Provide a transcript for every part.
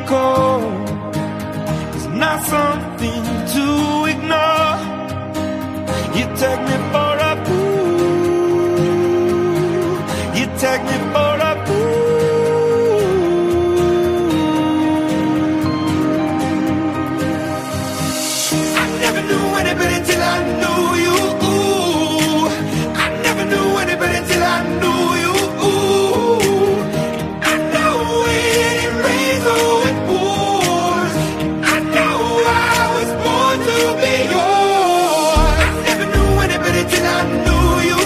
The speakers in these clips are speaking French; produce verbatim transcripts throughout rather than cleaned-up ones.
cold. It's not something to ignore. You take me for a fool. You take me for a fool. I never knew anybody till I knew you. I never knew anybody till I knew you. I know when it rains or it pours. I know I was born to be yours. I never knew anybody till I knew you.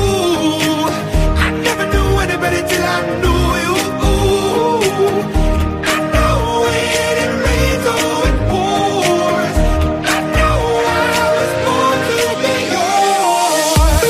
I never knew anybody till I knew you. I know when it rains or it pours. I know I was born to be yours.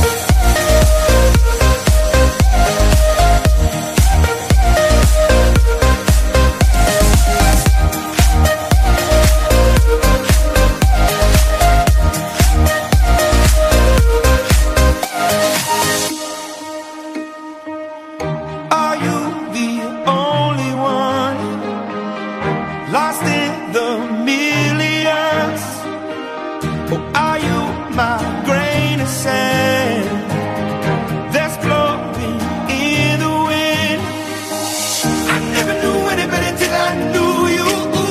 Are you the only one lost in the millions? Or are you my grain of sand that's blowing in the wind? I never knew anybody till I knew you.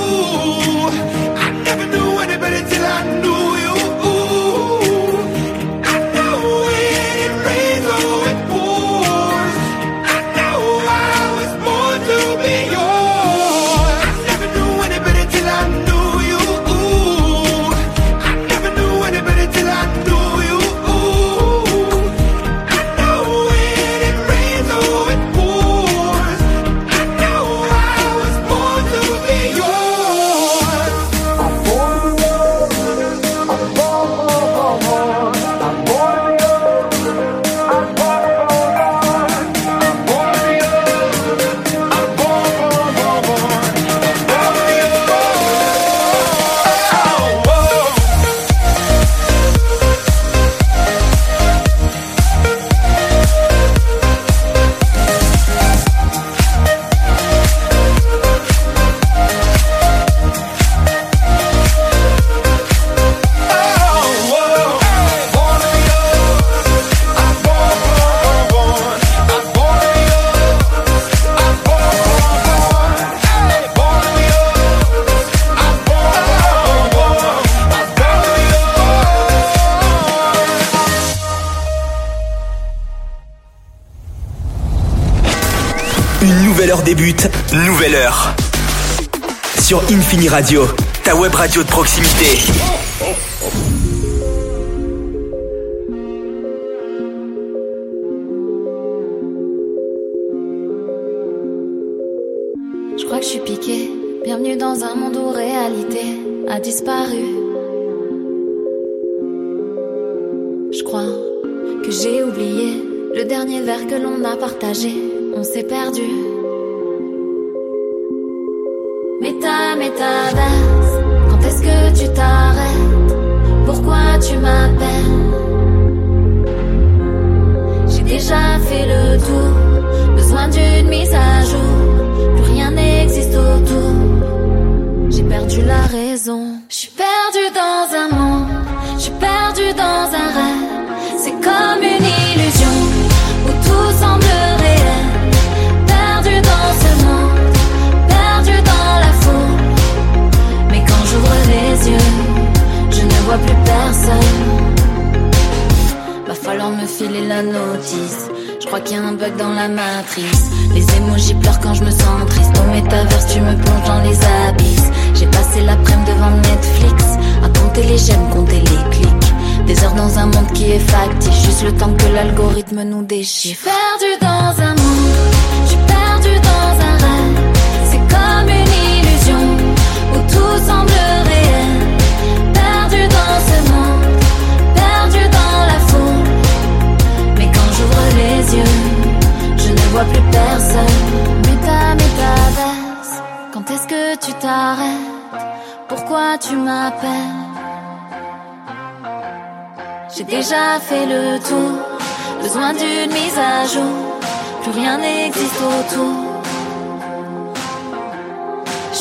I never knew anybody till I knew you. I know when it rains or it pours. I know I was born to be yours. I never knew anybody till I knew you. I never knew anybody till I knew you. I know when it rains or it pours. I know I was born to be yours. I'm born to yours. I'm born, born, born, born. I'm born to yours. I'm born, born, born. I'm born to yours. I'm born, born, born, born. I'm born to yours. Oh, whoa. Une nouvelle heure débute, nouvelle heure. Sur Infini Radio, ta web radio de proximité. Je crois que je suis piquée. Bienvenue dans un monde où réalité a disparu. Je crois que j'ai oublié le dernier verre que l'on a partagé. On s'est perdu. Méta, métaverse, quand est-ce que tu t'arrêtes? Pourquoi tu m'appelles? J'ai déjà fait le tour, besoin d'une mise à jour. Plus rien n'existe autour. J'ai perdu la raison. Je suis perdue dans un monde, je suis perdue dans un rêve. C'est comme une illusion où tout semble réel. Perdu dans ce monde, perdu dans la foule. Mais quand j'ouvre les yeux, je ne vois plus personne. Va falloir me filer la notice. Je crois qu'il y a un bug dans la matrice. Les émojis pleurent quand je me sens triste. Au métaverse tu me plonges dans les abysses. J'ai passé l'après-midi devant Netflix à compter les j'aime, compter les clics. Des heures dans un monde qui est factice. Juste le temps que l'algorithme nous déchire. Perdu dans un monde, je suis perdu dans un rêve. C'est comme une illusion où tout semble réel. Perdu dans ce monde, perdu dans la foule. Mais quand j'ouvre les yeux, je ne vois plus personne. Méta, métaverse, quand est-ce que tu t'arrêtes? Pourquoi tu m'appelles? J'ai déjà fait le tour, besoin d'une mise à jour. Plus rien n'existe autour. Je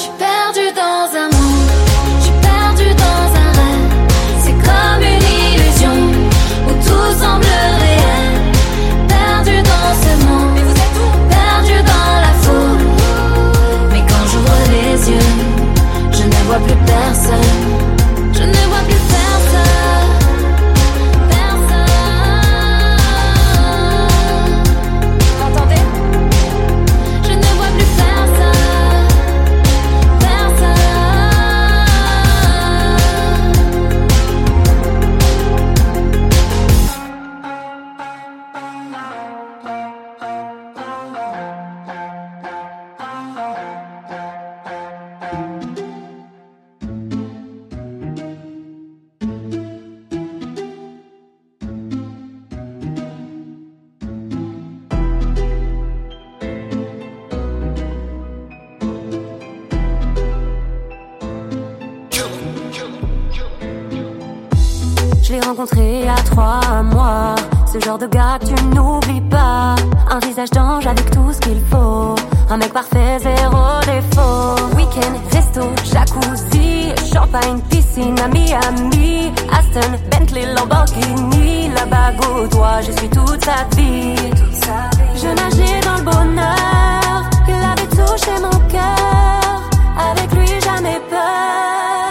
l'ai rencontré à trois mois. Ce genre de gars que tu n'oublies pas. Un visage d'ange avec tout ce qu'il faut. Un mec parfait, zéro défaut. Week-end, resto, jacuzzi, champagne, piscine à Miami. Aston, Bentley, Lamborghini. La bague au doigt, je suis toute sa vie. Je nageais dans le bonheur. Il avait touché mon cœur. Avec lui, jamais peur.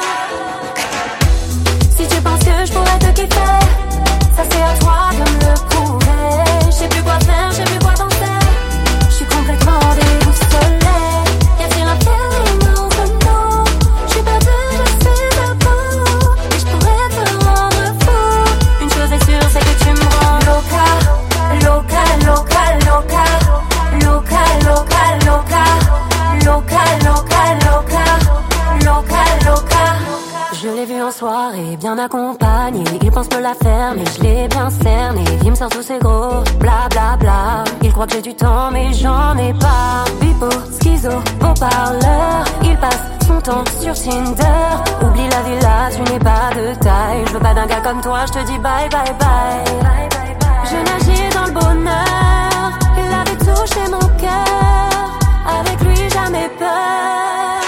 Si tu penses que je pourrais te kiffer, ça c'est à toi de me le prouver. Je sais plus quoi faire, je sais plus quoi penser. Je suis complètement déboussolée. Y'a-t-il un feeling entre nous? Je suis perdue, je sais à bout. Et je pourrais te rendre fou. Une chose est sûre, c'est que tu me rends loca. Loca, loca, loca. Loca, loca, loca. Loca, loca, loca. Loca, loca. Je l'ai vu en soirée, bien accompagné. Il pense me la faire, mais je l'ai bien cerné. Il me sort tous ses gros bla bla bla. Il croit que j'ai du temps, mais j'en ai pas. Bipo, schizo, beau parleur. Il passe son temps sur Tinder. Oublie la villa, tu n'es pas de taille. Je veux pas d'un gars comme toi, je te dis bye bye bye. Je nageais dans le bonheur. Il avait touché mon cœur. Avec lui, jamais peur.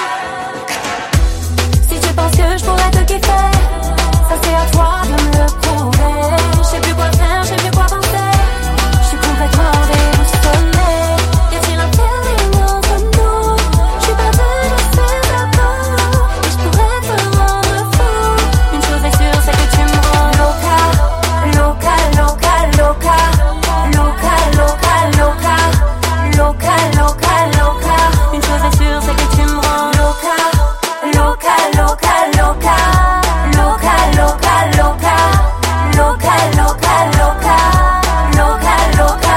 Si tu penses que je pourrais te kiffer, ça c'est à toi de me le prouver. Je sais plus quoi faire, je sais plus quoi penser. Je suis complètement déboussolée. Y'a-t-il un feeling entre nous? Je suis perdue, je sais à bout. Et je pourrais te rendre fou. Une chose est sûre, c'est que tu me rends loca. Loca, loca, loca. Loca, loca, loca. Loca, loca, loca. Une chose est sûre, c'est que tu me rends loca. Loca, loca, loca. Loca, loca, loca. Loca, loca, loca. Loca, loca.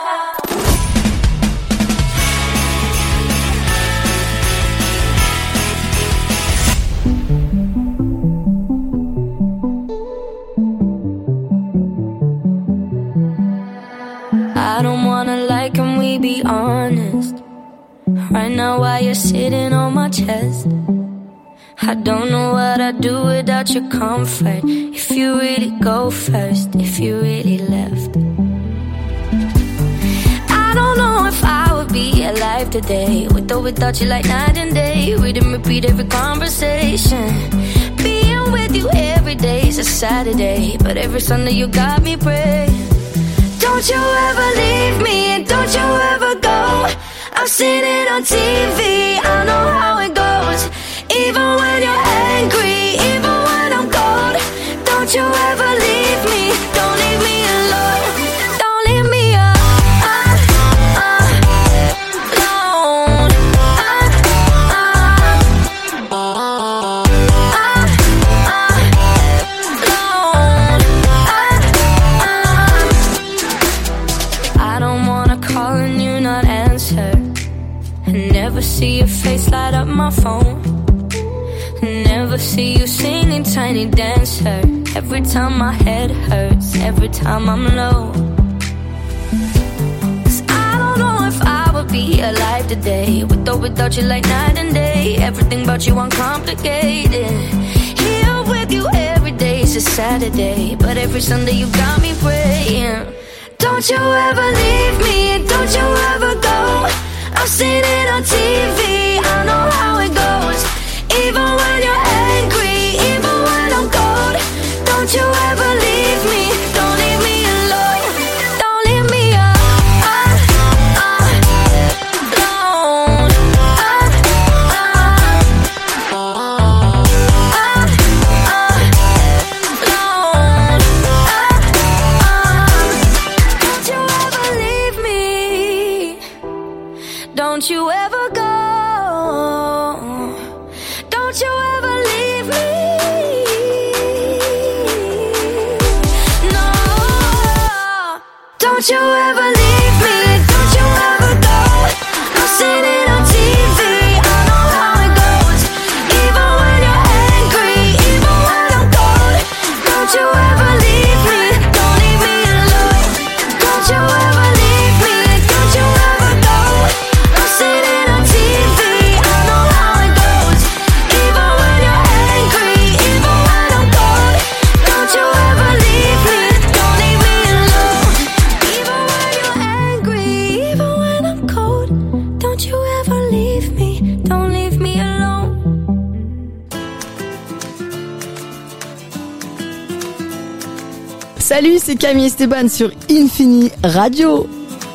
I don't wanna lie, can we be honest? Right now while you're sitting on my chest, I don't know what I'd do without your comfort. If you really go first, if you really left, I don't know if I would be alive today, with or without you, like night and day. Read and repeat every conversation. Being with you every day is a Saturday, but every Sunday you got me praying. Don't you ever leave me, and don't you ever go. I've seen it on T V, I know how it goes. Even when you're angry, even when I'm cold. Don't you ever leave me, don't leave me alone. Don't leave me alone. I don't wanna call and you not answer. Never see your face light up my phone. Never see you singing Tiny Dancer. Every time my head hurts, every time I'm low. 'Cause I don't know if I would be alive today, with or without you, like night and day. Everything about you uncomplicated. Here with you every day is a Saturday, but every Sunday you got me praying. Don't you ever leave me, don't you ever go. I've seen it on T V, I know how it goes. Even when you're angry, even when I'm cold. Don't you ever leave me, don't leave me alone. Don't leave me alone. Don't you ever leave me. Don't you ever go. Don't you ever leave me. No. Don't you ever leave me. Don't you ever go. I've seen it on T V. I know how it goes. Even when you're angry, even when I'm cold. Don't you ever leave me. Don't leave me alone. Don't you ever leave me. Don't you ever go. I've seen it on T V. I know how it goes. Even when you're angry, even when I'm cold. Don't you ever Salut, c'est Camille Esteban sur Infini Radio.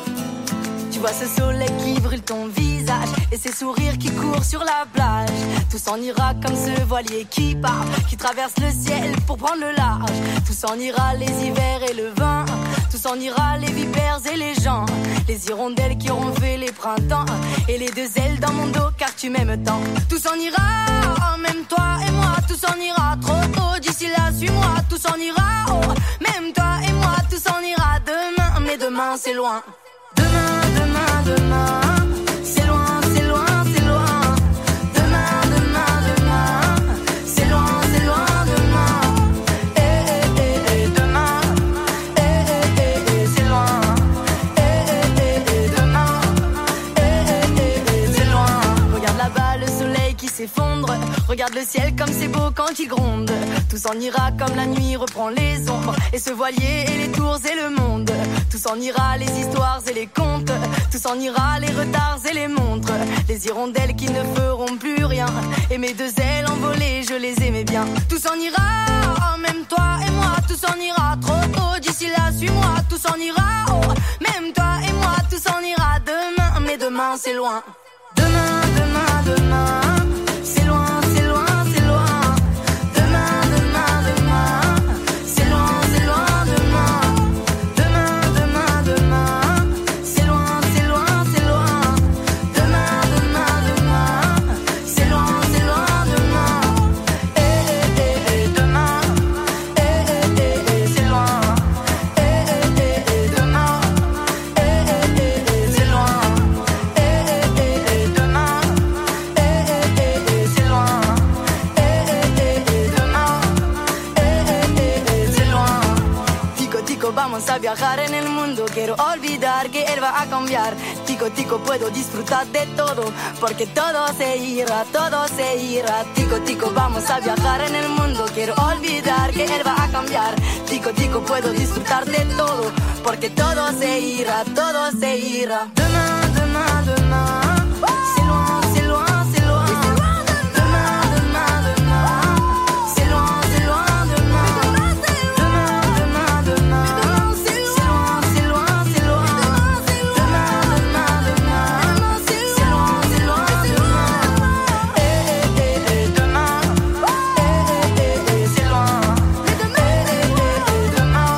Tu vois ce soleil qui brûle ton visage et ces sourires qui courent sur la plage. Tout s'en ira comme ce voilier qui part, qui traverse le ciel pour prendre le large. Tout s'en ira les hivers et le vin, tout s'en ira les vipères et les gens, les hirondelles qui auront fait les printemps et les deux ailes dans mon dos car tu m'aimes tant. Tout s'en ira, oh, même toi et moi, tout s'en ira trop tôt. D'ici là, suis-moi, tout s'en ira, oh, même toi et moi, tout s'en ira demain, mais demain c'est loin. Demain, demain, demain, c'est loin, c'est loin, c'est loin. Demain, demain, demain, c'est loin, c'est loin, demain. Eh, eh, eh, eh, demain, eh, eh, eh, eh, c'est loin. Eh, eh, eh, eh, demain, eh, eh, eh, eh, c'est loin. Regarde là-bas le soleil qui s'effondre, regarde le ciel comme c'est beau quand il gronde. Tout s'en ira comme la nuit reprend les ombres, et ce voilier et les tours et le monde. Tout s'en ira les histoires et les contes, tout s'en ira les retards et les montres, les hirondelles qui ne feront plus rien, et mes deux ailes envolées je les aimais bien. Tout s'en ira, oh, même toi et moi, tout s'en ira trop tôt. D'ici là suis-moi, tout s'en ira, oh, même toi et moi, tout s'en ira demain, mais demain c'est loin. Demain, demain, demain, c'est loin, c'est loin, c'est loin. Demain, demain, demain, c'est loin, c'est loin, demain. Demain, demain, demain, c'est loin, c'est loin, c'est loin. Demain, demain, demain, c'est loin, c'est loin, demain. Eh, eh, eh, eh, demain. Eh, eh, eh, eh, c'est loin. Eh, eh, eh, eh, demain. Eh, eh, eh, eh, c'est loin. Eh, eh, eh, eh, demain. Eh, eh, eh, eh, c'est loin. Eh, eh, eh, eh, demain. Eh, eh, eh, eh, c'est loin. Tico, tico, vamos a viajar en el mundo. Quiero olvidar que él va a cambiar. Tico, tico, puedo disfrutar de todo, porque todo se irá, todo se irá. Tico, tico, vamos a viajar en el mundo. Quiero olvidar que él va a cambiar. Tico, tico, puedo disfrutar de todo, porque todo se irá, todo se irá. Demain, demain, demain, c'est loin, c'est loin, c'est loin. Demain, demain, demain, c'est loin, c'est loin, demain. Demain, demain, demain, c'est loin, c'est loin, c'est loin. Demain, demain, demain, c'est loin, c'est loin, demain. Eh, eh, eh, eh, demain. Eh, eh, eh, eh, c'est loin. Eh, eh, eh, eh, demain.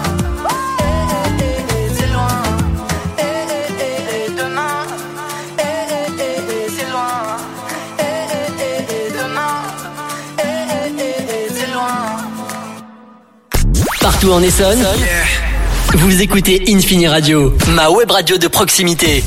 Eh, eh, eh, eh, c'est loin. Eh, eh, eh, eh, demain. Eh, eh, eh, eh, c'est loin. Eh, eh, eh, eh, demain. Eh, eh, eh, eh, c'est loin. Partout en Essonne, vous écoutez Infini Radio, ma web radio de proximité.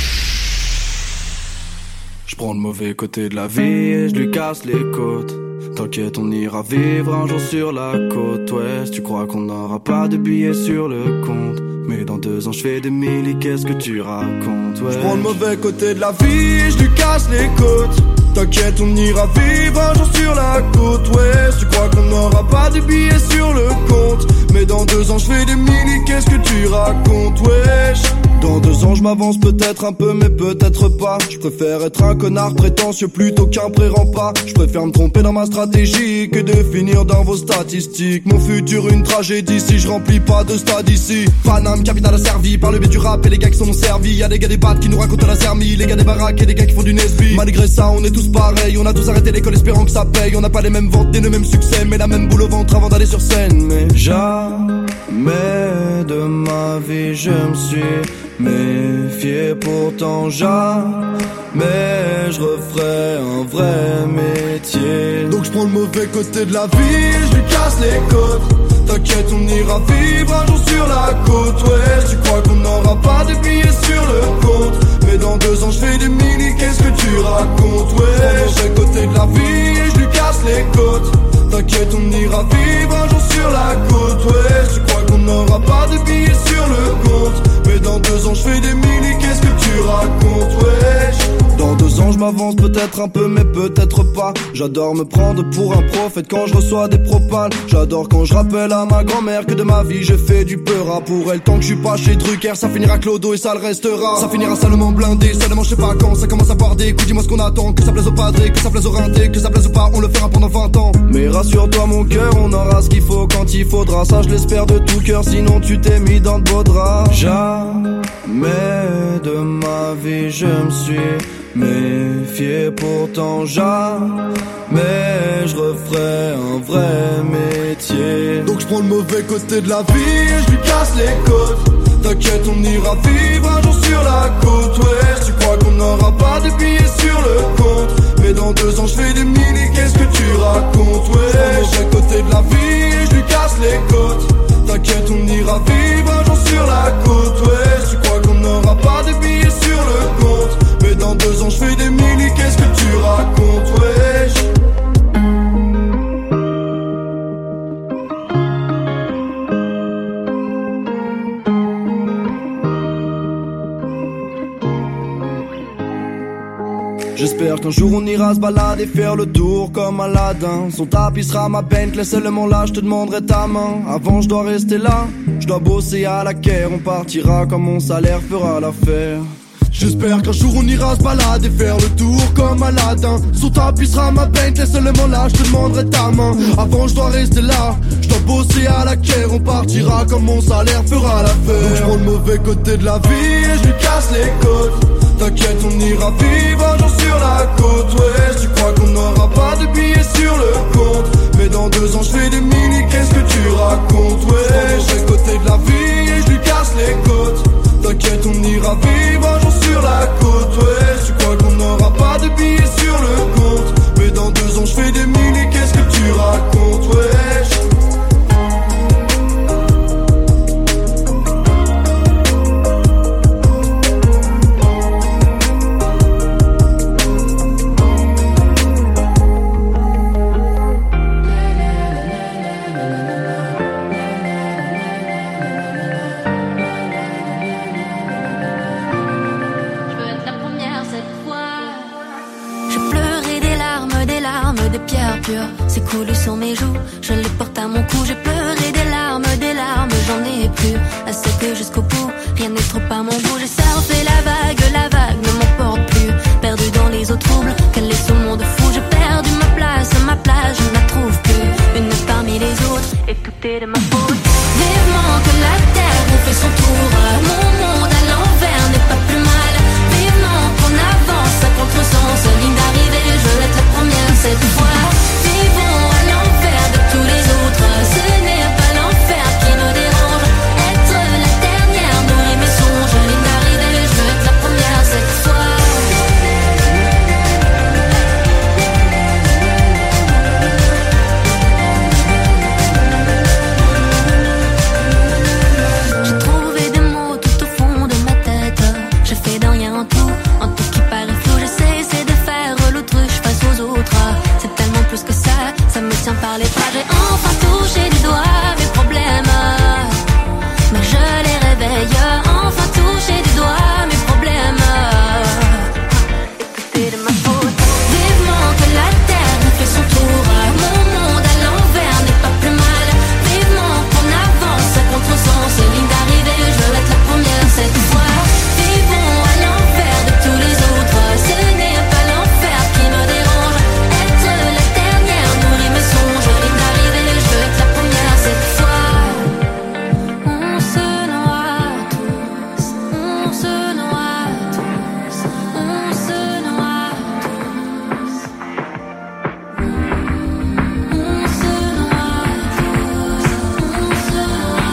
Je prends le mauvais côté de la vie et je lui casse les côtes. T'inquiète, on ira vivre un jour sur la côte ouest. Tu crois qu'on n'aura pas de billets sur le compte, mais dans deux ans je fais des milli, qu'est-ce que tu racontes, ouais. Je prends le mauvais côté de la vie et je lui casse les côtes. T'inquiète, on ira vivre un jour sur la côte ouest. Tu crois qu'on n'aura pas de billets sur le compte, mais dans deux ans je fais des milli, qu'est-ce que tu racontes, wesh. Dans deux ans je m'avance peut-être un peu mais peut-être pas. Je préfère être un connard prétentieux plutôt qu'un pré-rempart. Je préfère me tromper dans ma stratégie que de finir dans vos statistiques. Mon futur une tragédie si je remplis pas de stade ici. Paname, capitale asservie par le biais du rap et les gars qui sont non servis. Y'a des gars des battes qui nous racontent la sermie, les gars des baraques et des gars qui font du Nesby. Malgré ça on est tous pareils, on a tous arrêté l'école espérant que ça paye. On n'a pas les mêmes ventes ni le même succès, mais la même boule au ventre avant d'aller sur scène. Mais jamais de ma vie je me suis méfié, pourtant jamais je referai un vrai métier. Donc je prends le mauvais côté de la vie, je lui casse les côtes. T'inquiète, on ira vivre un jour sur la côte ouest. Tu crois qu'on n'aura pas de billets sur le compte, mais dans deux ans je fais des milli, qu'est-ce que tu racontes, ouais. Je prends le mauvais côté de la vie et je lui casse les côtes. T'inquiète, on ira vivre un jour sur la côte ouest. Tu crois qu'on n'aura pas de billets sur le compte, mais dans deux ans je fais des milli, qu'est-ce que tu racontes, wesh. Dans deux ans je m'avance m'avance peut-être un peu mais peut-être pas. J'adore me prendre pour un prophète quand je reçois des propales. J'adore quand je rappelle à ma grand-mère que de ma vie j'ai fait du peur à pour elle. Tant que je suis pas chez Drucker, ça finira clodo et ça le restera. Ça finira salement blindé, seulement je sais pas quand. Ça commence à boire des coups, dis-moi ce qu'on attend. Que ça plaise au padré, que ça plaise au rinté, que ça plaise ou pas, on le fera pendant vingt ans. Mais rassure-toi mon cœur, on aura ce qu'il faut quand il faudra. Ça je l'espère de tout cœur, sinon tu t'es mis dans de beaux draps. Jamais de ma vie je me suis méfié, pourtant jamais je referai un vrai métier. Donc je prends le mauvais côté de la vie et je lui casse les côtes. T'inquiète, on ira vivre un jour sur la côte ouest. Tu crois qu'on n'aura pas de billets sur le compte, mais dans deux ans je fais des milliers, qu'est-ce que tu racontes? Ouais, je prends le mauvais côté de la vie et je lui casse les côtes. T'inquiète, on ira vivre un jour sur la côte ouest. Tu crois qu'on n'aura pas de billets sur le compte, mais dans deux ans je fais des milliers, qu'est-ce que tu racontes? Wesh. J'espère qu'un jour on ira se balader, faire le tour comme Aladdin. Son tapis sera ma Bentley, seulement là je te demanderai ta main. Avant je dois rester là, je dois bosser à la caire. On partira quand mon salaire fera l'affaire. J'espère qu'un jour on ira se balader, faire le tour comme Aladdin. Son tapis sera ma Bentley, seulement là je te demanderai ta main. Avant je dois rester là, je dois bosser à la caire. On partira quand mon salaire fera l'affaire. Donc je prends le mauvais côté de la vie et je lui casse les côtes. T'inquiète, on ira vivre un jour sur la côte ouest. Tu crois qu'on n'aura pas de billets sur le compte, mais dans deux ans je fais des milliers, qu'est-ce que tu racontes? Ouais, je suis côté de la vie et je lui casse les côtes. T'inquiète, on ira vivre un jour sur la côte ouest. Tu crois qu'on n'aura pas de billets sur le compte, mais dans deux ans je fais des milliers, qu'est-ce que tu racontes? Wesh. C'est coulé sur mes joues, je les porte à mon cou. J'ai pleuré des larmes, des larmes, j'en ai plus. Assez que jusqu'au bout, rien n'est trop à mon goût. J'ai surfé la vague, la vague ne m'emporte plus. Perdu dans les eaux troubles, quel est ce monde fou. J'ai perdu ma place, ma place, je ne la trouve plus. Une parmi les autres, et tout est de ma faute. Vivement que la terre fait son tour. Mon monde à l'envers n'est pas plus mal. Vivement qu'on avance à contre-sens. Ligne d'arrivée, je vais être la première cette fois. Vivons à l'envers de tous les autres. Ce n'est pas l'enfer qui nous dérange. Être la dernière nourrit mes songes. Ligne d'arrivée, je veux être la première cette fois. J'ai trouvé des mots tout au fond de ma tête. J'ai fait d'un rien un tout, un tout qui paraît flou. J'essaie, c'est de faire l'autruche face aux autres. C'est tellement plus que ça, ça me tient par les bras. J'ai enfin touché du doigt mes problèmes, mais je les réveille. Enfin touché du doigt mes problèmes. Écoutez de ma faute. Vivement que la terre fait son tour. Mon monde à l'envers n'est pas plus mal. Vivement qu'on avance à contre-sens. Ligne d'arrivée, je veux être la première cette fois. Vivons à l'envers de tous les autres. Ce n'est pas l'enfer qui me dérange. Être la dernière nourrit mes songes. Ligne d'arrivée, je veux être la première cette fois. On se noie tous, on se noie tous, on se noie tous. On se noie tous, on se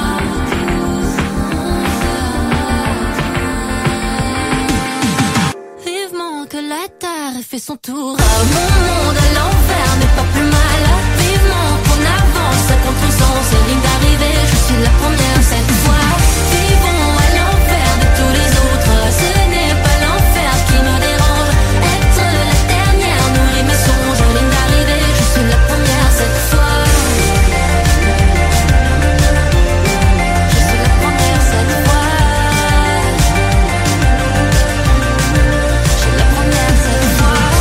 noie tous. Vivement que la terre ait fait son tour. Mon monde à l'envers n'est pas plus mal. Vivement qu'on avance à contre-sens. Ligne d'arrivée, je suis la première cette fois. Vivons à l'envers de tous les autres. Ce n'est pas l'enfer qui nous dérange. Être la dernière nourrit mes songes. Ligne d'arrivée, je suis la première cette fois. Je suis la première cette fois. Je suis la première cette fois.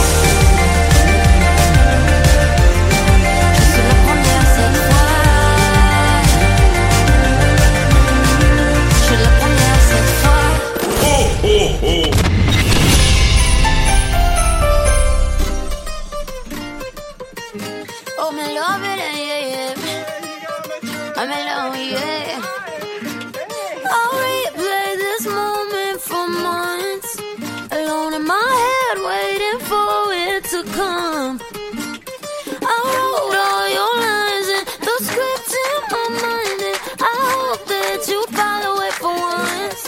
Oh, me love it, yeah, yeah. I'm alone, yeah. I'll replay this moment for months, alone in my head, waiting for it to come. I wrote all your lines and the script in my mind, and I hope that you follow it for once.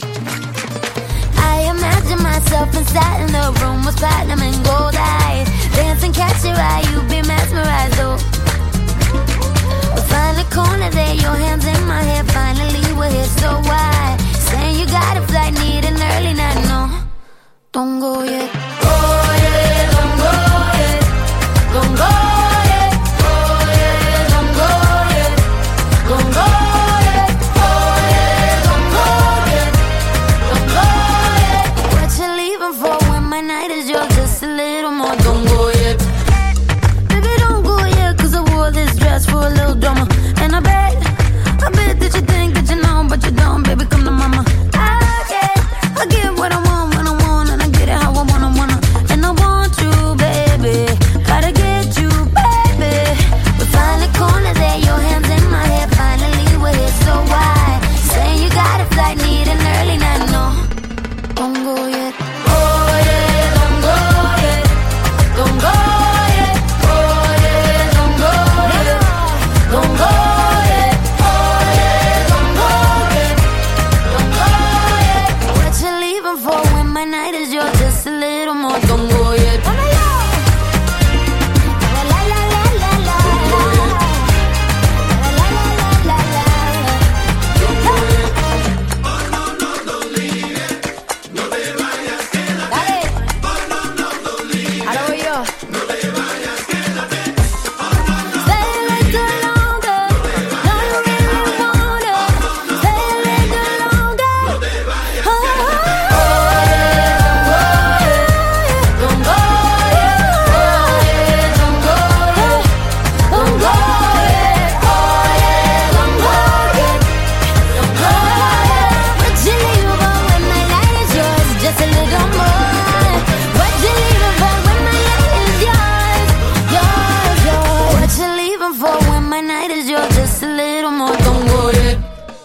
I imagine myself inside in the room with platinum and gold eyes, dancing, catch your eye, you be mesmerized, oh. We'll find a corner there, your hands in my hair, finally we're here, so why? Saying you got a flight, need an early night, no, don't go yet. Go yet, don't go yet, don't go yet, go yet, don't go yet, don't go yet, go yet, don't go yet, don't go yet. What you leaving for when my night is yours, just a little more, don't go yet. Baby, don't go yet, cause I wore this dress for a little drama, and I bet, I bet that you think that you know, but you don't, baby, come to mama. I get, I get what I want when I want, and I get it how I wanna, wanna, and I want you, baby, gotta get you, baby. We find a corner there, your hands in my hair, finally we're here, so why? Saying you got a flight, need an early night, no, don't go yet. Go yet, don't go yet, don't go yet, go yet, don't go yet, don't go yet, go yet, don't go yet, don't go yet. What you leaving for when my night is yours, just a little more, don't go yet. La la la la la la, la la la la la. Dale. Ahora voy yo. Stay a little longer. No, you really want it. Stay a little longer. Oh, don't go yet, don't go yet, don't go yet, oh yeah, don't go yet, don't go yet. What you leaving for when my night is yours? Just a little more. What you leaving for when my night is yours? Yours, yours. What you leaving for when my night is yours? Just a little more. Don't go yet.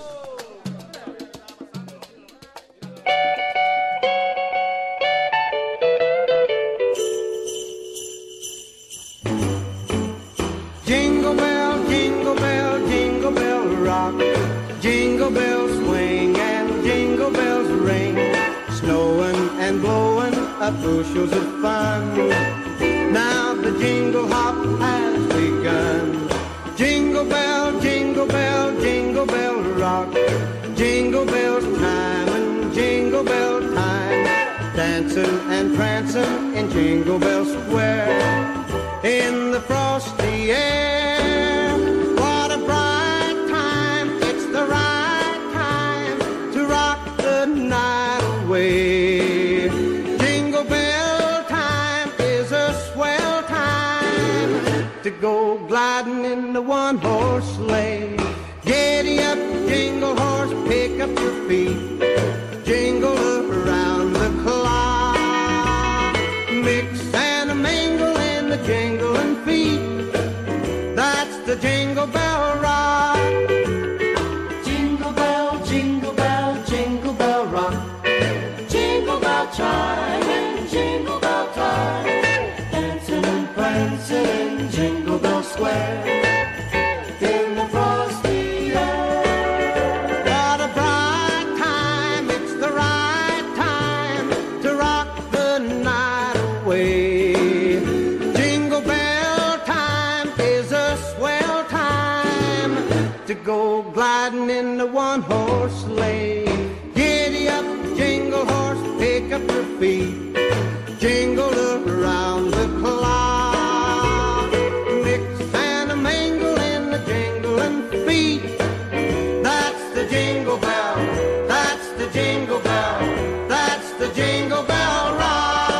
Jingle bell, jingle bell, jingle bell rock. Jingle bells swing and jingle bells ring. Snowing and blowing up bushels of fun. Now the jingle hop has begun. Jingle bell, jingle bell, jingle bell rock. Jingle bells time and jingle bell time. Dancing and prancing in Jingle Bell Square. In the frosty air, what a bright time. It's the right time to rock the night away. Jingle bell time is a swell time to go gliding in the one-horse sleigh. Giddy up, jingle horse, pick up your feet. Jingle around the clock. Mix and a mingle in the jingling feet. That's the Jingle Bell Rock. Jingle bell, jingle bell, jingle bell rock. Jingle bell chime and jingle bell time. Dancing and prancing in Jingle Bell Square. In the frosty air. What a bright time, it's the right time to rock the night away. Jingle bell time is a swell time to go gliding in the one-horse sleigh. Giddy up, jingle horse, pick up your feet. Jingle around the clock. Mix and a mingle in the jingling feet. That's the jingle bell, that's the jingle bell, that's the Jingle Bell Rock.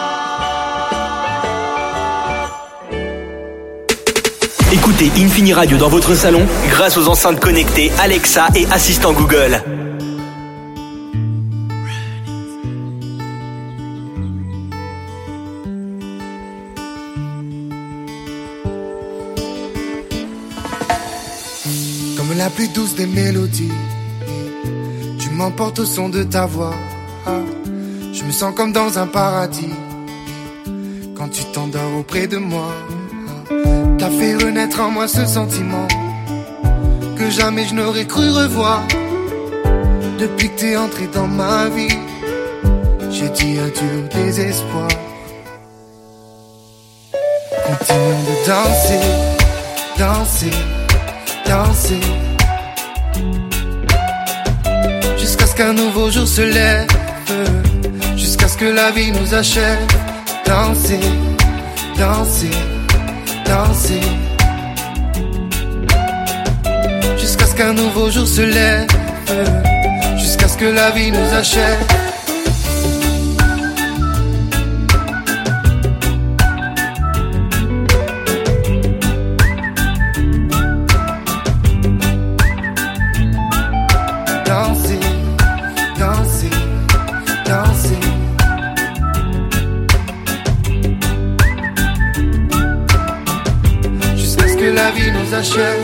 Écoutez Infini Radio dans votre salon grâce aux enceintes connectées Alexa et assistant Google. la plus douce des mélodies. Tu m'emportes au son de ta voix. Je me sens comme dans un paradis quand tu t'endors auprès de moi. T'as fait renaître en moi ce sentiment que jamais je n'aurais cru revoir. Depuis que t'es entré dans ma vie, j'ai dit adieu au désespoir. Continuons de danser, danser, danser, jusqu'à ce qu'un nouveau jour se lève, jusqu'à ce que la vie nous achève. Danser, danser, danser, jusqu'à ce qu'un nouveau jour se lève, jusqu'à ce que la vie nous achève. Danser, danser, danser, jusqu'à ce que la vie nous achève.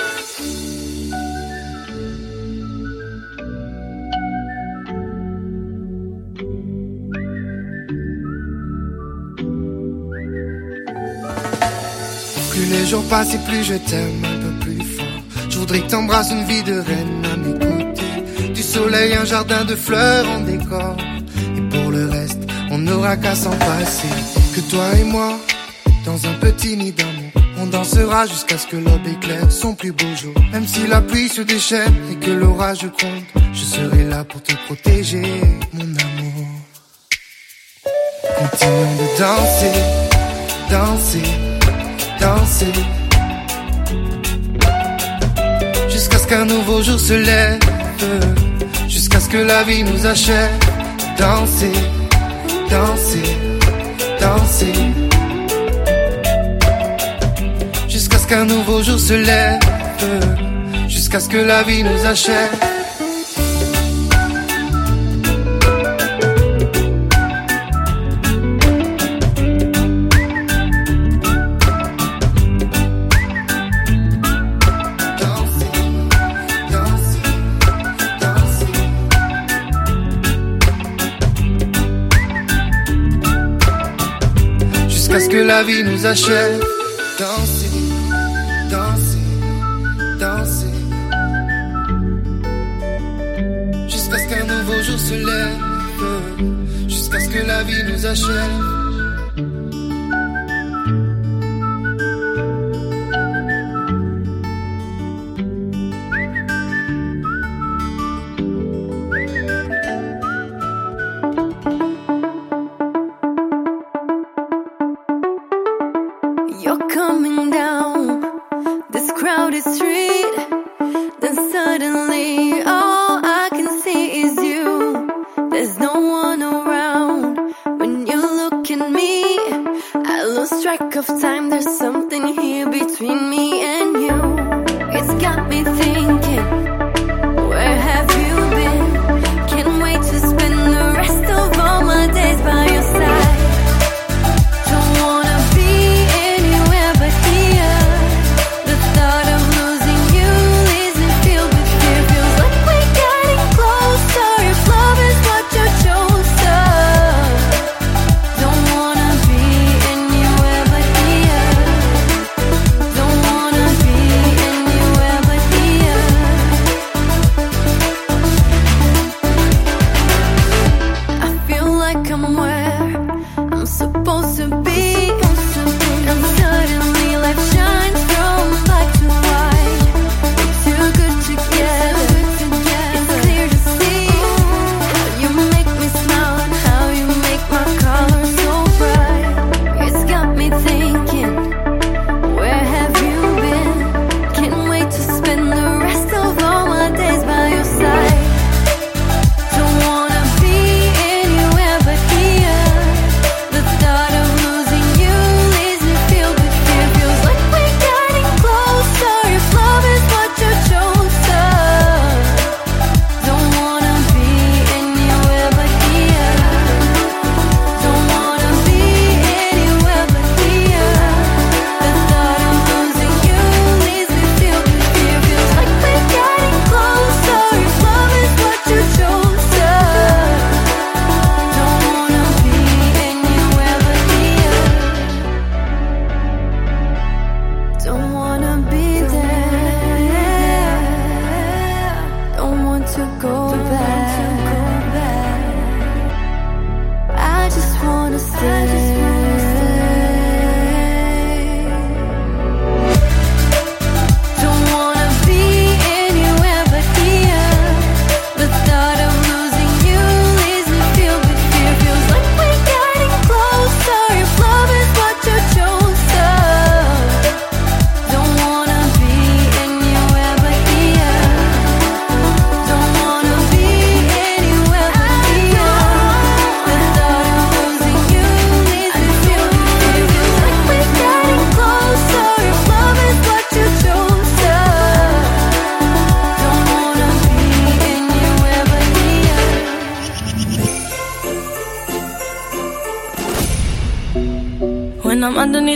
Les jours passent et plus je t'aime un peu plus fort. Je voudrais que t'embrasses une vie de reine à mes côtés. Du soleil, un jardin de fleurs en décor. Et pour le reste, on n'aura qu'à s'en passer. Que toi et moi, dans un petit nid d'amour, on dansera jusqu'à ce que l'aube éclaire son plus beau jour. Même si la pluie se déchaîne et que l'orage gronde, je serai là pour te protéger, mon amour. Continuons de danser, danser, danser, jusqu'à ce qu'un nouveau jour se lève, jusqu'à ce que la vie nous achève. Danser, danser, danser, jusqu'à ce qu'un nouveau jour se lève, jusqu'à ce que la vie nous achève. Jusqu'à ce que la vie nous achève. Danser, danser, danser, jusqu'à ce qu'un nouveau jour se lève, jusqu'à ce que la vie nous achève.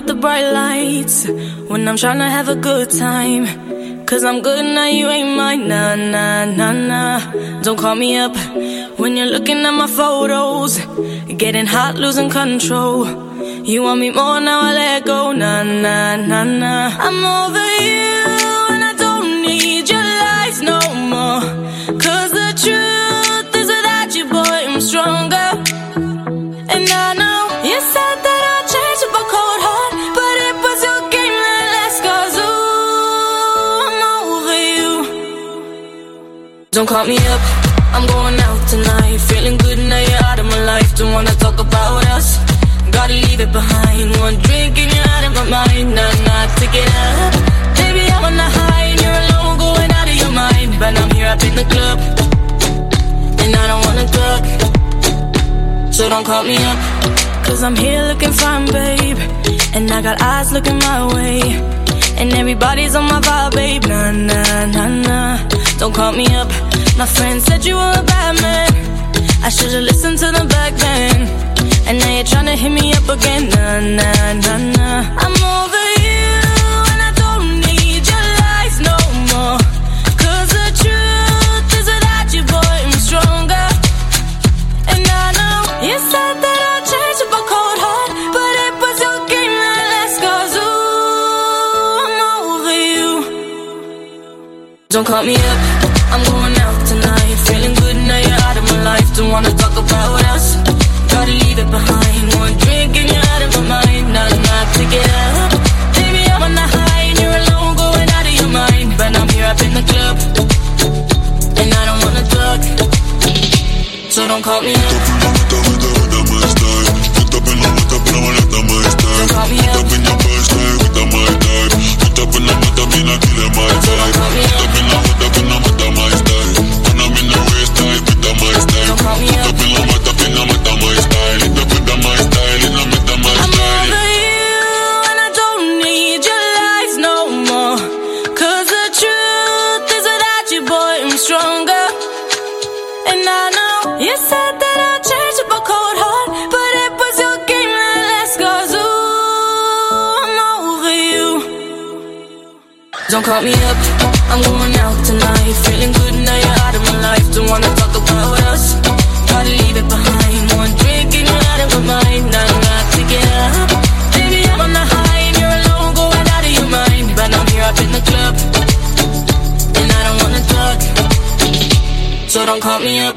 hit the bright lights when I'm tryna have a good time. Cause I'm good now, you ain't mine. Nah, nah, nah, nah. Don't call me up when you're looking at my photos. Getting hot, losing control. You want me more, now I let go. Nah, nah, nah, nah. I'm over you and I don't need your lies no more. Cause the truth is without you, boy, I'm stronger. And I know you said that I'd change up a cold heart, but it was your game that last. Cause ooh, I'm over you. Don't call me up, I'm going out tonight. Feeling good now you're out of my life. Don't wanna talk about us, gotta leave it behind. One drink and you're out of my mind. Nah, nah, take it up. Baby, I'm on the high and you're alone, going out of your mind. But I'm here up in the club and I don't wanna talk, so don't call me up. Cause I'm here looking fine, babe, and I got eyes looking my way, and everybody's on my vibe, babe. Nah, nah, nah, nah. Don't call me up. My friend said you were a bad man, I should've listened to them back then. And now you're tryna hit me up again. Nah, nah, nah, nah. I'm over you and I don't need your lies no more. Cause the truth is without you, boy, I'm stronger. And I know you said that I'd change up a cold heart, but it was your game that last. Cause ooh, I'm over you. Don't call me up, I'm going out tonight. Feeling good now you're out of my life. Don't wanna talk about us, gotta leave it behind. One drink and you're out of my mind. Nah, nah, take it up. Baby, I'm on the high and you're alone, going out of your mind. But I'm here up in the club and I don't wanna talk, so don't call me up. Don't call me up. Don't call me up, I'm going out tonight. Feeling good now you're out of my life. Don't wanna talk about us, gotta leave it behind. One drink and you're out of my mind. Nah, nah, take it up. Baby, I'm on the high and you're alone, going out of your mind. But I'm here up in the club and I don't wanna talk, so don't call me up.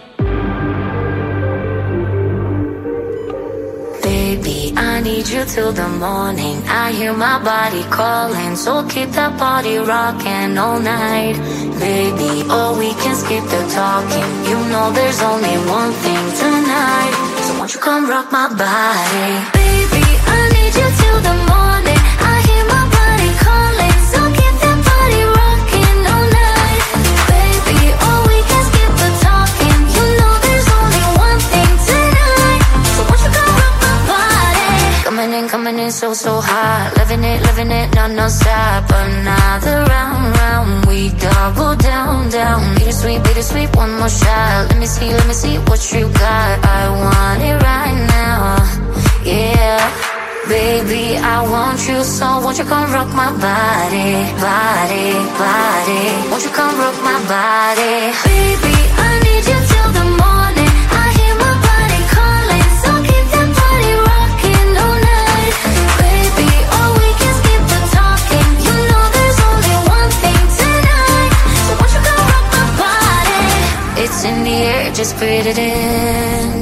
Baby, I need you till the morning. I hear my body calling, so keep that body rocking all night. Baby, oh, we can skip the talking. You know there's only one thing tonight, so won't you come rock my body? Baby, I need you till the morning. I hear my body calling, so keep that body rocking all night. Baby, oh, we can skip the talking. You know there's only one thing tonight, so won't you come rock my body? Coming in, coming in so, so hot. Loving it, loving it, non-stop. Another round, round. We double down, down. Bittersweet, bittersweet, one more shot. Let me see, let me see what you got. I want it right now, yeah. Baby, I want you, so won't you come rock my body, body, body. Won't you come rock my body? Baby, I need you till the morning. I hear my body calling, so keep that body rocking all night. Baby, oh, we can skip the talking. You know there's only one thing tonight, so won't you come rock my body? It's in the air, just breathe it in.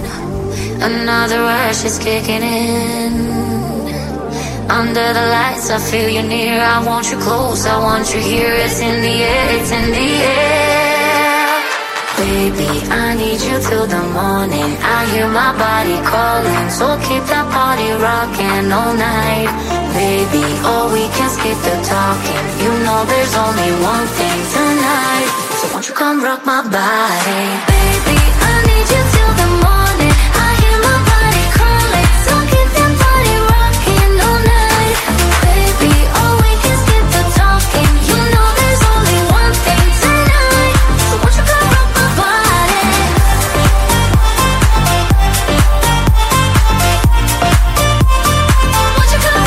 Another rush is kicking in. Under the lights, I feel you near. I want you close, I want you here. It's in the air, it's in the air. Baby, I need you till the morning. I hear my body calling, so keep that body rocking all night. Baby, oh, we can skip the talking. You know there's only one thing tonight, so won't you come rock my body? Baby, I need you till the morning. I hear my body calling, so keep that body rocking all night. Baby, oh, we can skip the talking. You know there's only one thing tonight, so won't you come rock my body? Won't you come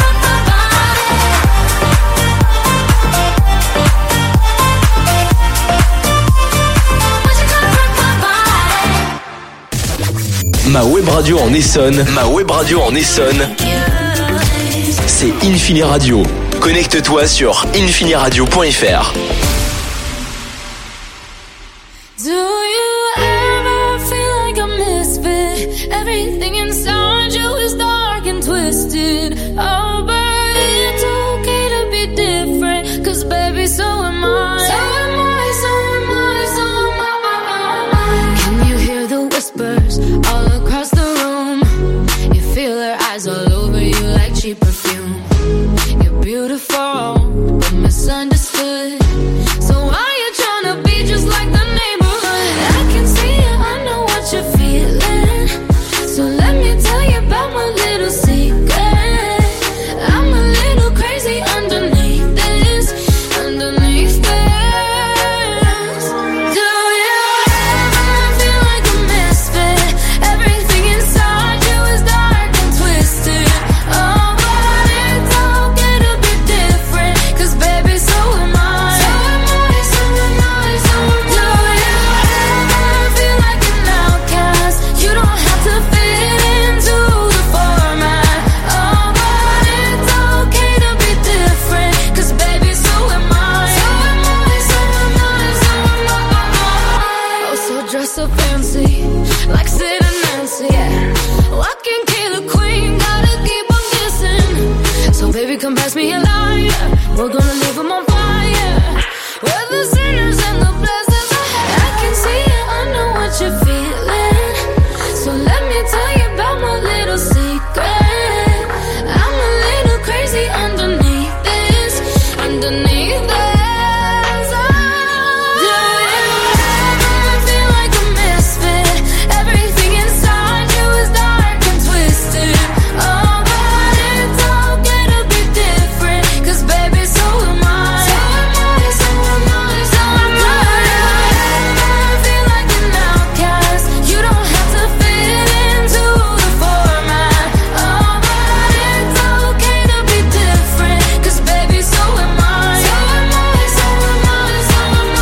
Ma web radio en Essonne, ma web radio en Essonne, c'est Infini Radio. Connecte-toi sur infini radio point f r. Do you ever feel like a misfit? Everything inside you is dark and twisted. Oh, but it's okay to be different, 'cause baby, so am I. So am I, so am I, so am I. Can you hear the whispers all across the room? You feel her eyes all over you like cheap perfume. You're beautiful, but misunderstood. So why you tryna be just like the neighborhood? I can see it, I know what you're feeling. So let me tell you about my little secret. I'm a little crazy underneath this, underneath this. Do you ever feel like a misfit? Everything inside you is dark and twisted. Oh, but it's okay to be different, 'cause baby, so am I. So am I, so am I, so am I. Do you ever feel like an outcast? You don't have to fit into the format. Oh, but it's okay to be different, 'cause baby, so am I. So am I, so am I, so am I. Oh, so dress so fancy, like Sid and Nancy. Yeah. I can kill a queen, gotta keep on kissing. So baby, come pass me a lighter. We're gonna leave 'em on fire. We're the sinners and the blessings. I can see it, I know what you're feeling. So let me tell you about my little secret. I'm a little crazy underneath this, underneath this. Do you ever feel like a misfit? Everything inside you is dark and twisted. Oh, but it's okay to be different, 'cause baby, so am I. So am I, so am I, so am I. Do you ever feel like an outcast? You don't have to fit into the format. Oh, but it's okay to be different, 'cause baby, so am I. So am I, so am I, so am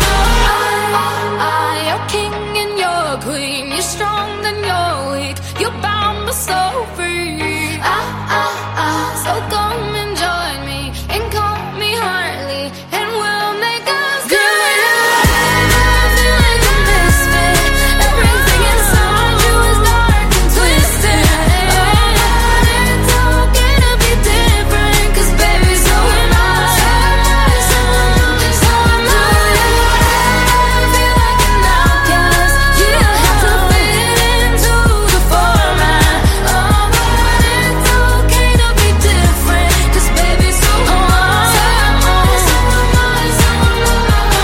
I. You're king and you're queen. You're strong then you're weak. You're bound but so free. Ah, ah, ah. So come and join me and call me Harley, and we'll make us do you ever feel like a misfit? Everything inside you is dark and twisted. Oh, but it's okay to be different, 'cause baby, so am I. So am I, so am I, so am I. Do you ever feel like an outcast? You don't have to fit into the format. Oh, but it's okay to be different, 'cause baby, so am I. So am I, so am I, so am I.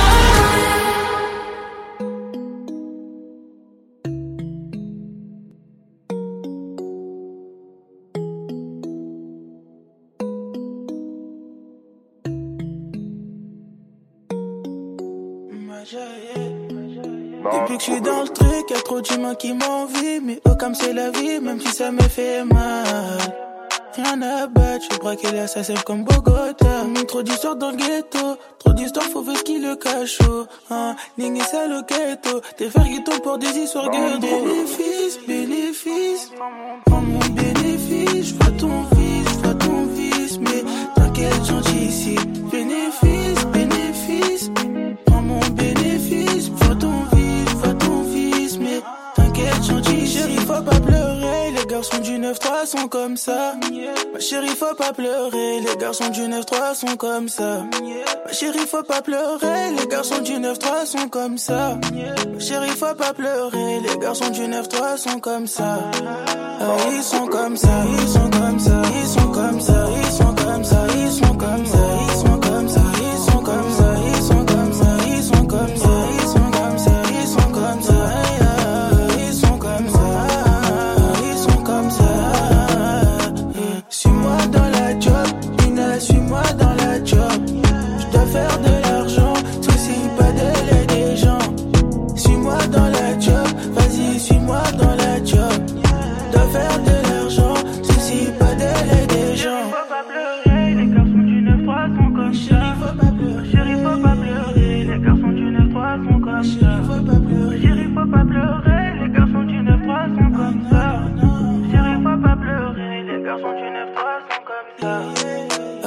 Depuis que je suis dans le truc, y'a trop d'humains qui m'envient. Mais oh, comme c'est la vie, même si ça me fait mal. Rien à battre, je suis braqué là, ça sève comme Bogota. Hum, trop d'histoires dans le ghetto, trop d'histoires, faut voir ce qui le cache. Hein, Ning et ça le ghetto, t'es faire ghetto pour des histoires ghetto. Bénéfice, bénéfice, prends mon bénéfice. Je vois ton vice, je vois ton vice, mais t'inquiète, gentil ici. Bénéfice, bénéfice, prends mon bénéfice. Je vois ton vice, je vois ton vice, mais t'inquiète, gentil, chérie, faut pas pleurer. Les garçons du neuf trois sont comme ça. Ma chérie, faut pas pleurer. Les garçons du neuf trois sont comme ça. Ma chérie, faut pas pleurer. Les garçons du neuf trois sont comme ça. Ma chérie, faut pas pleurer. Les garçons du neuf trois sont comme ça. Ah, ils sont comme ça, ils sont comme ça, ils sont comme ça, ils sont comme ça, ils sont comme ça, ils sont comme ça, ils sont comme ça, ils sont comme ça, ils sont comme ça, ils sont comme ça, ils sont comme ça, ils sont comme ça, ils sont comme ça. Suis-moi dans la job, Ina, suis-moi dans la job. Je dois faire de l'argent, soucie pas de l'aide des gens. Suis-moi dans la job, vas-y, suis-moi dans la job. Je dois faire de l'argent, soucie pas de l'aide des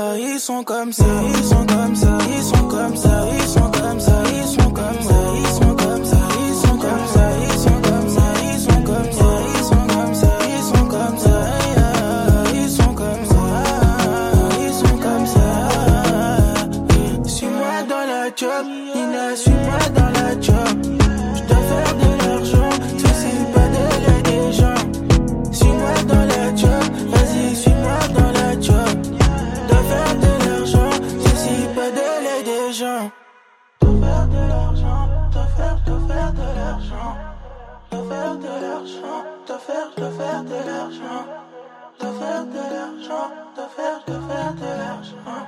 ils sont comme ça, ils sont comme ça, ils sont comme ça, ils sont comme ça, ils sont comme ça, ils sont comme ça, ils sont comme ça, ils sont comme ça, ils sont comme ça, ils sont comme ça, ils sont comme ça, ils sont comme ça, ils sont comme ça. Suis-moi dans la job, Nina, suis-moi dans la job. Je dois faire de l'argent, tu sais pas de l'aider des gens. Suis-moi dans la job, vas-y, suis-moi dans la job. Dois faire de l'argent, tu sais pas de l'aider des gens. Dois faire de l'argent, dois faire, dois faire de l'argent. Dois faire de l'argent, dois faire, dois faire de l'argent. Dois faire de l'argent, dois faire, dois faire de l'argent.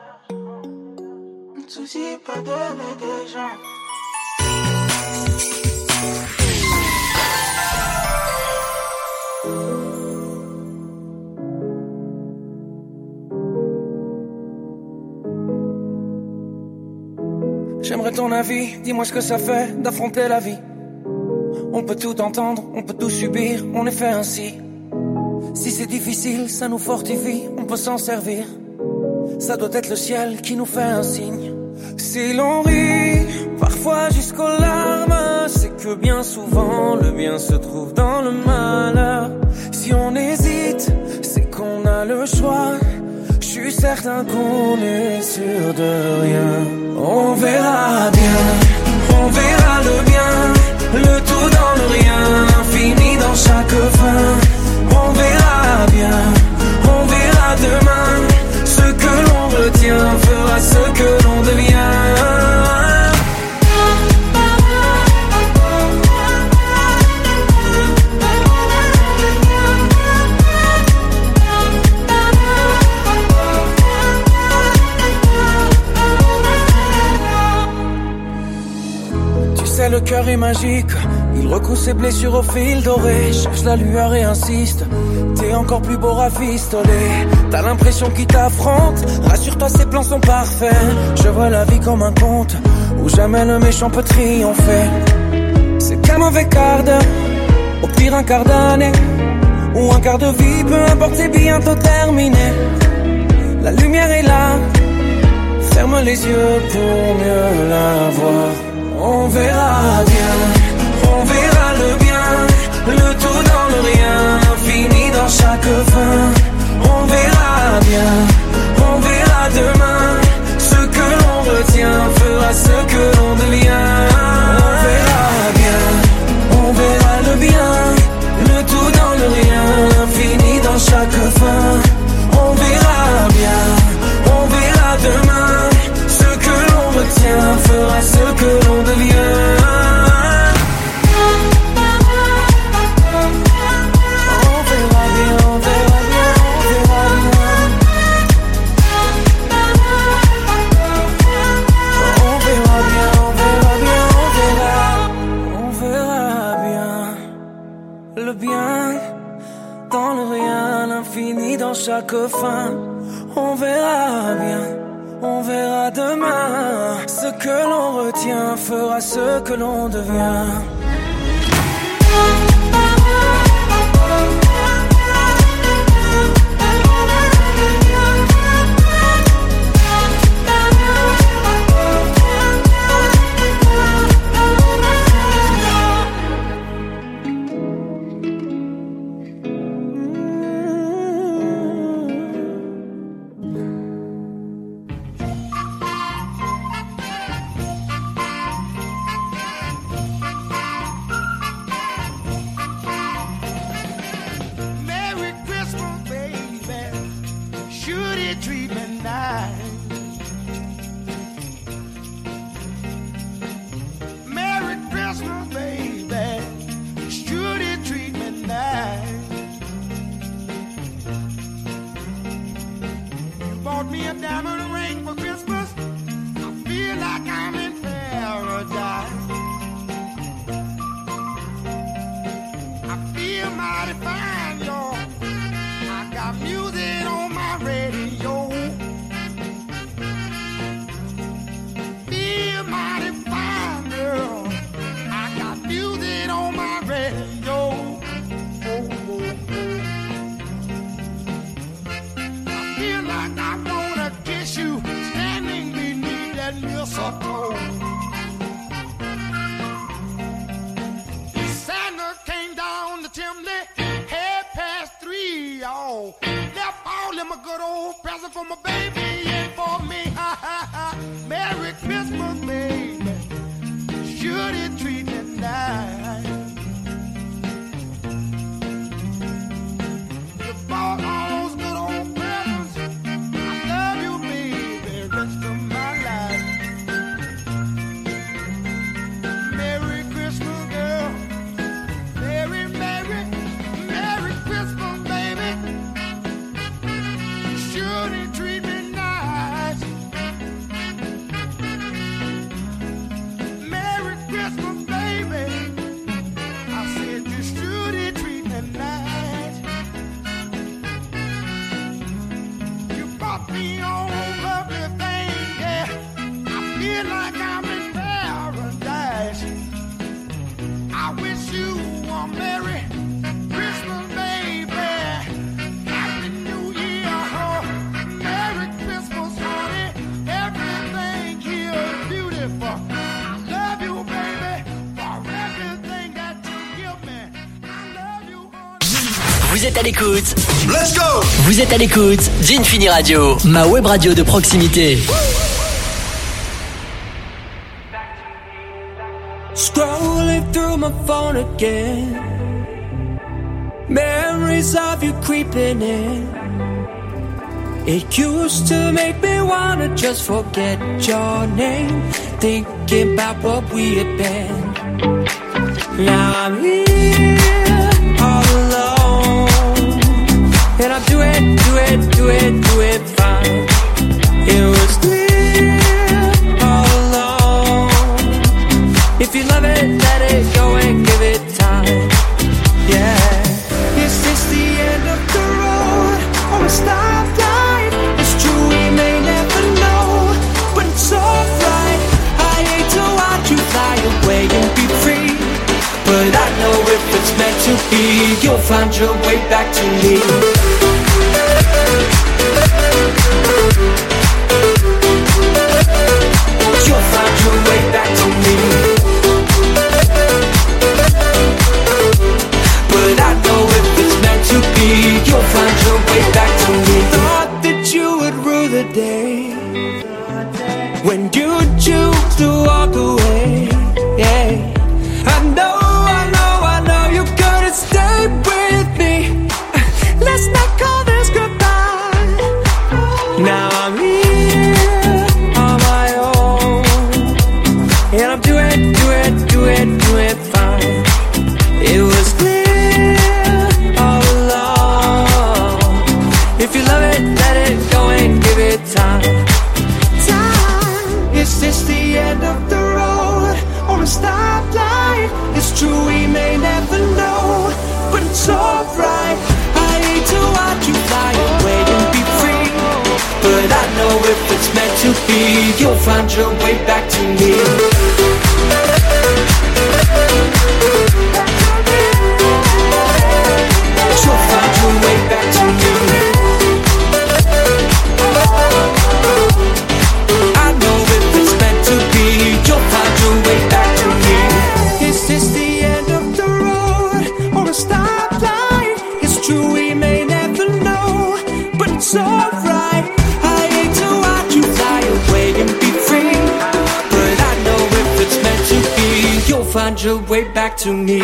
Ne te soucie pas de l'aider des gens. J'aimerais ton avis, dis-moi ce que ça fait d'affronter la vie. On peut tout entendre, on peut tout subir, on est fait ainsi. Si c'est difficile, ça nous fortifie, on peut s'en servir. Ça doit être le ciel qui nous fait un signe. Si l'on rit, parfois jusqu'aux larmes, c'est que bien souvent le bien se trouve dans le malheur. Si on hésite, c'est qu'on a le choix. Je suis certain qu'on est sûr de rien. On verra bien, on verra le bien, le tout dans le rien, l'infini dans chaque fin. On verra bien, on verra demain. Ce que l'on retient fera ce que l'on devient. Le cœur est magique, il recoue ses blessures au fil doré. Cherche la lueur et insiste, t'es encore plus beau rafistolé. T'as l'impression qu'il t'affronte, rassure-toi ses plans sont parfaits. Je vois la vie comme un conte, où jamais le méchant peut triompher. C'est qu'un mauvais quart d'heure, au pire un quart d'année, ou un quart de vie, peu importe c'est bientôt terminé. La lumière est là, ferme les yeux pour mieux la voir. On verra bien, on verra le bien, le tout dans le rien, l'infini dans chaque fin. On verra bien, on verra demain, ce que l'on retient fera ce que l'on devient. On verra bien, on verra le bien, le tout dans le rien, l'infini dans chaque fin. On verra bien, on verra demain, ce que l'on retient fera ce que l'on devient. On verra bien, on verra bien, on verra bien. On verra bien, on verra bien, on verra. On verra bien le bien dans le rien, l'infini dans chaque fin. On verra bien, on verra demain. Ce que l'on retient fera ce que l'on devient. feel like I wanna Santa came down the chimney, half past three, oh. Left all them a good old present for my baby and for me. Ha ha ha. Merry Christmas, baby. Should it treat me nice? You bought all those good old presents. I love you, baby, rest of my life. Merry Christmas, girl. Merry, Merry, Merry Christmas, baby. Should it treat me nice? Merry Christmas, baby. I said you should it treat me nice. You brought me on lovely things, yeah. I feel like I'm in paradise. I wish you a Merry Christmas, baby. Happy New Year, oh. Merry Christmas, honey. Everything here is beautiful. I love you, baby, for everything that you give me. I love you, honey. Vous êtes à l'écoute. Let's go! Vous êtes à l'écoute d'Infini Radio, ma web radio de proximité. Scrolling through my phone again. Memories of you creeping in. It used to make me wanna just forget your name. Thinking about what we had been. Now I'm here all alone. And I'm doing, doing, doing, doing fine. It was clear all along. If you love it, let it go and give it time. Yeah. Is this the end of the road or a stoplight? It's true, we may never know, but it's alright. I hate to watch you fly away and be free, but I know if it's meant to be, you'll find your way back to me. You'll find your way back to me. But I know if it's meant to be, you'll find your way back to me. Thought that you would rule the day when you choose to walk away. Yeah, I know, I know, I know you couldn't stay with me. Let's not call this goodbye. Now I'm here on my own, and I'm doing, doing, doing, doing fine. It was clear all along. If you love it, let it go and give it time. Time. Is this the end of the road or a stoplight? It's true, we may never know, but it's alright. I hate to watch you fly away and be free, but I know if it's meant to be, you'll find your way back to me. You'll find your way back to me. I know if it's meant to be, you'll find your way back to me. Is this the end of the road or a stoplight? It's true, we may never know, but it's alright. I hate to watch you fly away and be free, but I know if it's meant to be, you'll find your way back to me.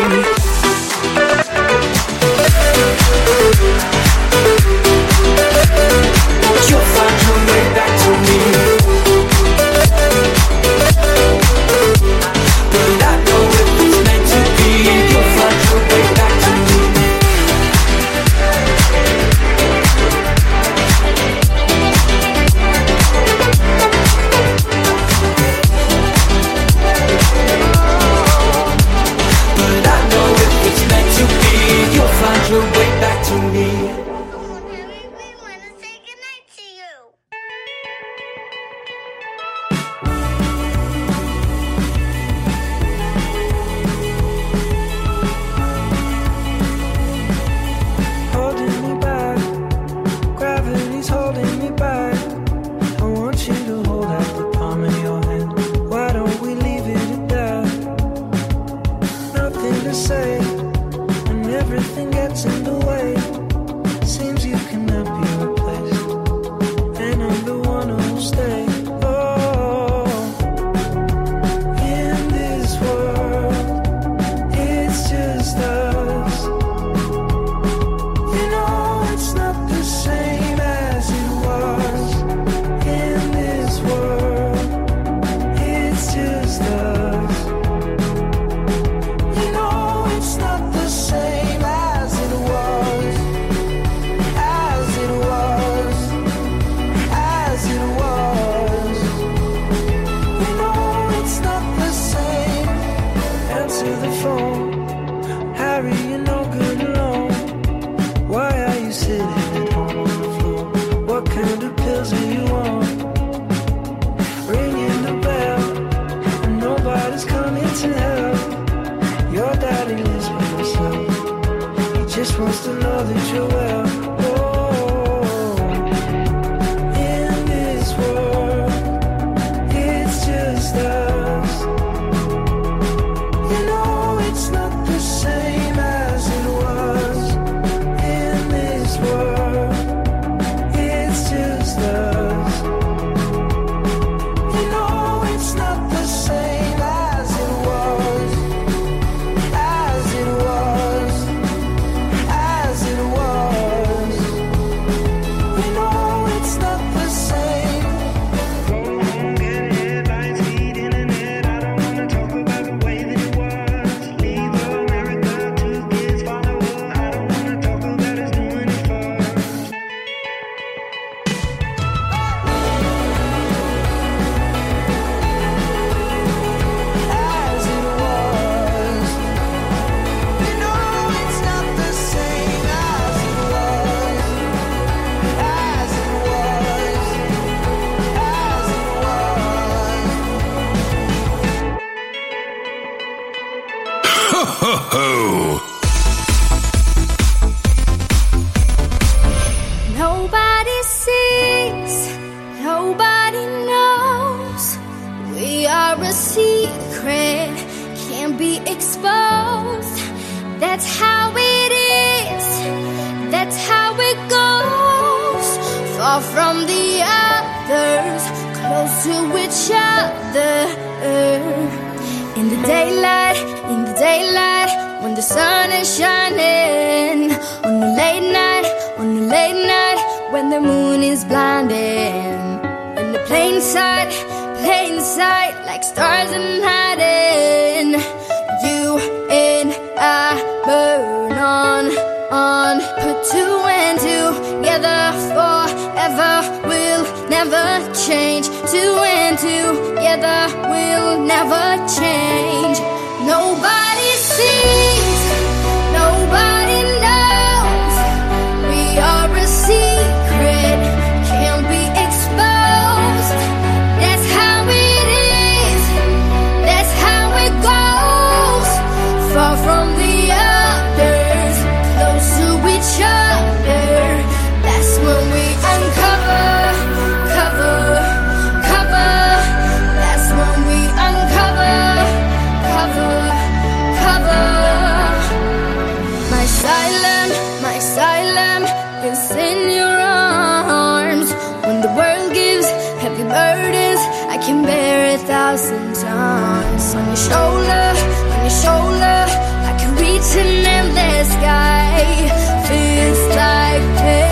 You'll find your way back to me. But I know if it's meant to be, you'll find your way back to me. But I know if it's meant to be, you'll find your way back to me. more. Ringing the bell, and nobody's coming to help. Your daddy lives by himself. He just wants to know that you're well. Nobody sees, nobody knows. We are a secret, can't be exposed. That's how it is, that's how it goes. Far from the others, close to each other. In the daylight, in the daylight, when the sun is shining. On the late night, on the late night, when the moon is blinding. In the plain sight, plain sight, like stars in hiding. You and I burn on, on. Put two and two together forever. We'll never change. Two and two together, we'll never change. Nobody sees, nobody knows. We are a secret, can't be exposed. That's how it is, that's how it goes. Far from the others, close to each other. That's when we uncover, cover, cover. That's when we uncover, cover, cover. My asylum, my asylum is in your arms. When the world gives heavy burdens, I can bear a thousand times. On your shoulder, on your shoulder, I can reach an endless sky. Feels like pain.